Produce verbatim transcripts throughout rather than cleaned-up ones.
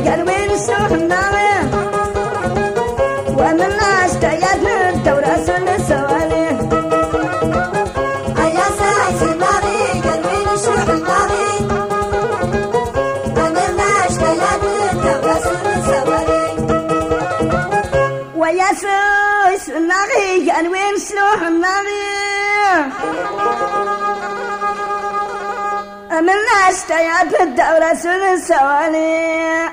قال وين سوحنا ومن الناس تيادنا الدورة سنة سوالي يا سايس الناري قال وين سوحنا ومن الناس تيادنا الدورة سنة سوالي ويا سايس الناري قال وين سوحنا من الناس تيادنا الدورة سنة سوالي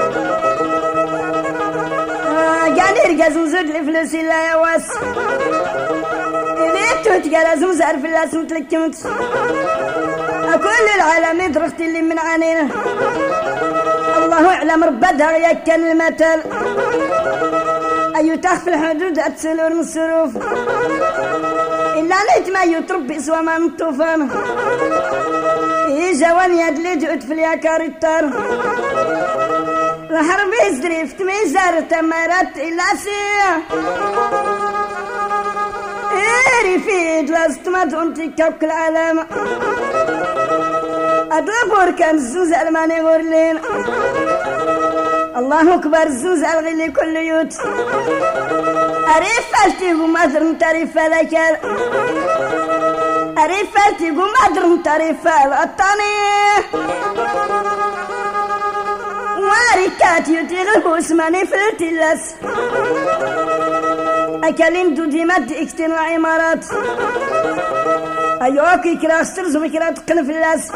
قال يرقز نزود الفلوس إلا يواس إليك تتقال زمزار في اللاس متلكمت كل العالم يدرخت اللي من عنينه الله أعلم ربدها يكن المثل أيو تخفي الحدود أتسلور من الصروف إلا نيت ما يتربي سوى ما من الطوفان جوان يد لي جؤت في الياكار التار الحرب يزري في تميزار تمارات إلا سيا إيري فيد لازت ما تونتي كوك العالم أدلبور كان الزنزال ماني غورلين الله أكبر الزنزال غلي كل يوت أريف فالتي قوم أدرم تاريف لكال أريف فالتي قوم أدرم تاريف الأطاني واركات يتغلبوا اسماني فلتي اللس أكلين دودي مد اكتن وعمارات أيوكي كراس ترزو مكرا تقن في اللاس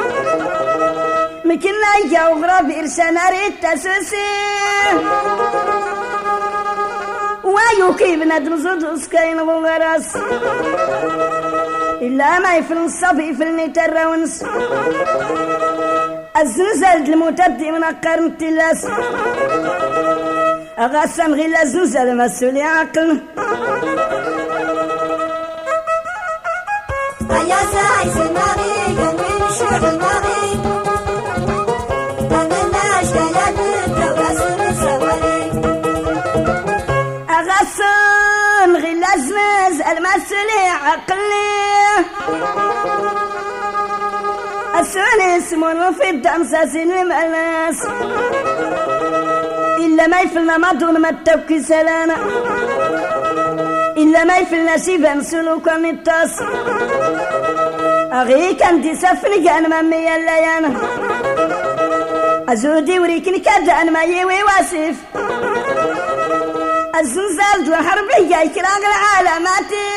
مكنا يجاو غراب إرسان أريد تسوسي ويوكي بنادم زود اسكاين غراس إلا ما يفل الصبي يفلني تراونس الزنزل المتدي من أقارن التلاس أغسن غير الزنزل مسؤولي عقل يا سايس الناري قال وين سوحنا ومن الناس تيادنا الدورة سنة سوالي أغسن غير الزنزل مسؤولي عقلي السؤال اسمه في الدم ساسين المألاس إلا ما يفلنا ما دون ما التوكي سلانا إلا ما يفلنا شيفان سلوكا نتاس أغي كان دي سفني كان مامي الليانا أزودي وريكني كدان ما يوي واسف الزنزال دو حربية يكراغ العالماتي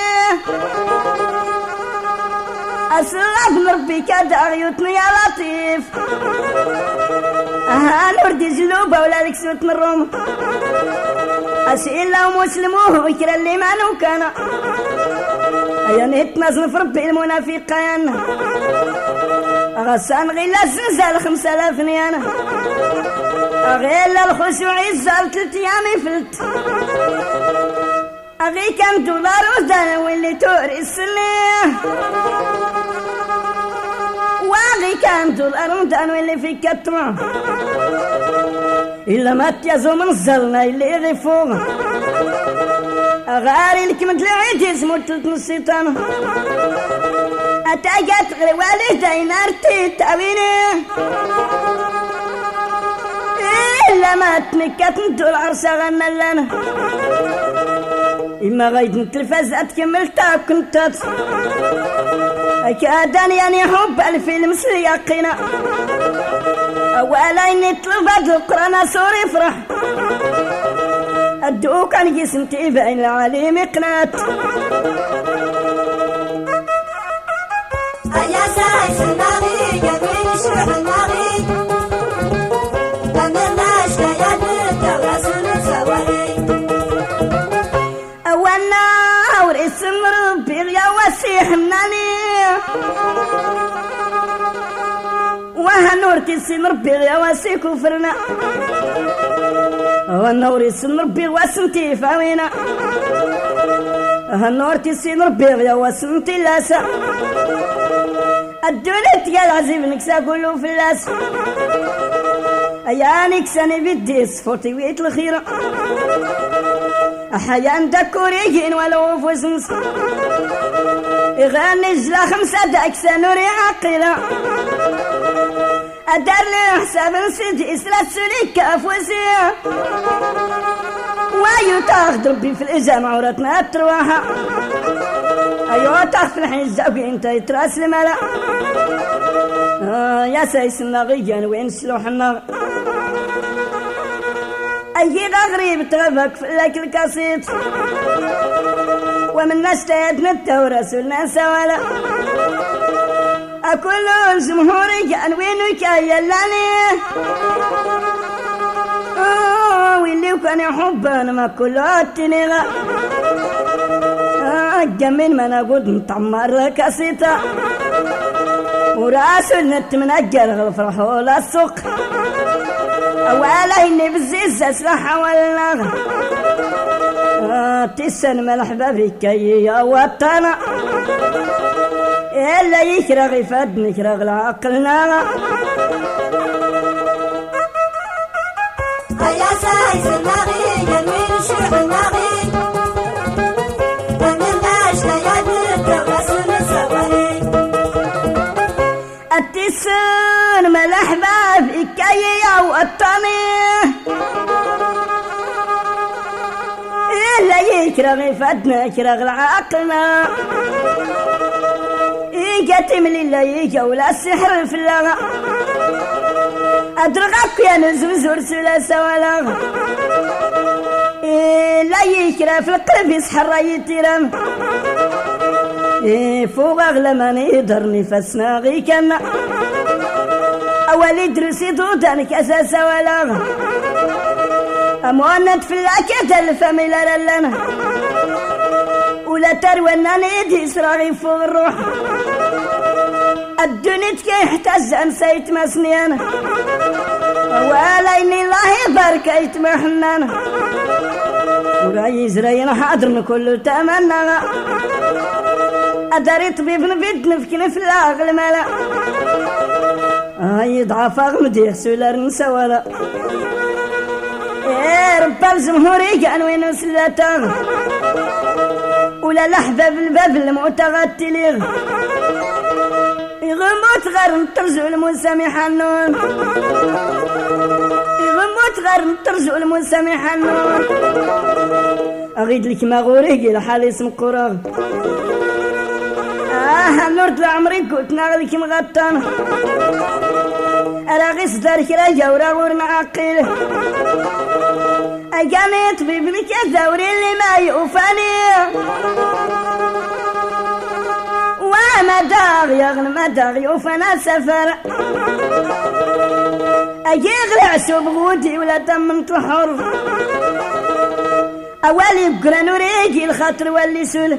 أسرع نربي كدار يوتني يا لطيف أها نردي جلوبة ولا لك سوت من الروم أسئل لهم مسلموه ويكرا اللي ما نوكانا أيا نهت نزن في ربي المنافقين غسان غير الزنزال خمسة آلاف نيانا غير الخشوع الزال تلت يامي فلت أغي كم دولار وزدان واللي توري السليه واغي كم دولار وزدان واللي في كترة إلا ما تيازو من الزلنا اللي يغفوه أغاري لك مدل عيد اسمو تلت نصيطان أتاقات غير والدين أرتي تاويني إلا ما تنكت ندول عرسة غنى لنا إما غيد التلفاز أتكمل تاكنتات أكادان يعني حب الفيلم سياقنا أولا إني تلفاد القرآن سوري فرح أدوك عن جسمتي بين العليم قنات يا سايس الناري قال وين سوحنا ومن الناس تيادنا الدورة سنة سوالي اسم ربي يا وسيح مناني وهنورتي اسم ربي يا وسي كفرنا وهنوري اسم ربي واسمتي فاوينا هنورتي اسم ربي يا واسمتي لاسا الدولة يا العزيب نكسا كله في اللاس يا نكساني بدي صفوتي ويت الخيرة أحيان دكوريين ولو فوزنس يغني جلا خمسة داكسا نوري عقيلة أدار لي حساب نسيت إسرات سليك أفوسي وايو تاخد ربي في الإجامة عورتنا تروحها أيوة تاخد الحين وين انت يتراس الملا آه يا سيس النغيان وين سلوح النغ أي غريب تغفك في لك الكاسيت ومن نشتهد نتا ورسولنا سوالا أكل الجمهور كان وينك يا لاني آه واللي كان يحبنا ما كله التنغى آه جمين ما نقول نتعمر كاسيتا وراسل نت منجر الفرح ولا السوق أولا إني بالزيز أسلح ولا آه تسن ملحبة بك يا وطنا إلا يكرغ يفد نكرغ العقلنا يا سايس النغي ينوين الشيخ النغي ومن باش ليدك ورسول السواري التسن ملحبة بك يا وطنا إلا يكرغ يفد نكرغ العقلنا إيجاتي من اللي يجا ولا السحر في اللغة أدرغك يا نزم زور سلاسة ولا إيه لا يكرا في القلب يسحر يتيرم إيه فوق أغلى ما نقدر نفسنا غي كنا أول يدرس يدودانك أساسا ولا أموانت في الأكيد الفاميلا لنا ولا تروى أننا نيدي إسرائيل فوق الروح الدنيا كي يحتاج أنسيت مسنيانا ولا إني الله يبارك يتمحنانا وراي زرينا حاضرنا كله تمنى أداري طبيب نبيد نفكنا في العقل مالا هاي ضعف أغمدي سولار نسا ولا إيه رب الجمهوري كان وين وسلاتا ولا لحظة بالباب المتغتلين يغموت غير نترجو المنسمي حنون يغموت غير نترجو المنسمي حنون أغيد لك ما غوريقي لحالي اسم قراغ آه نورت لعمري قلت ناغلك مغطان أراغي صدارك راجا وراغور معقيل أجاني طبيب لك الزوري اللي ما يوفاني وما داغ يغن ما داغ يوفنا سفر أجي غلع بغودي ولا تمنت الحر أولي بقرا نوريجي الخاطر واللي سول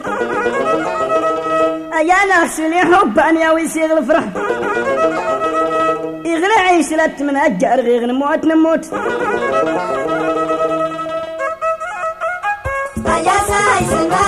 أيا نغسلي حبان يا ويسيغ الفرح يغلع عيشرت من أجر غير نموت نموت يا سايس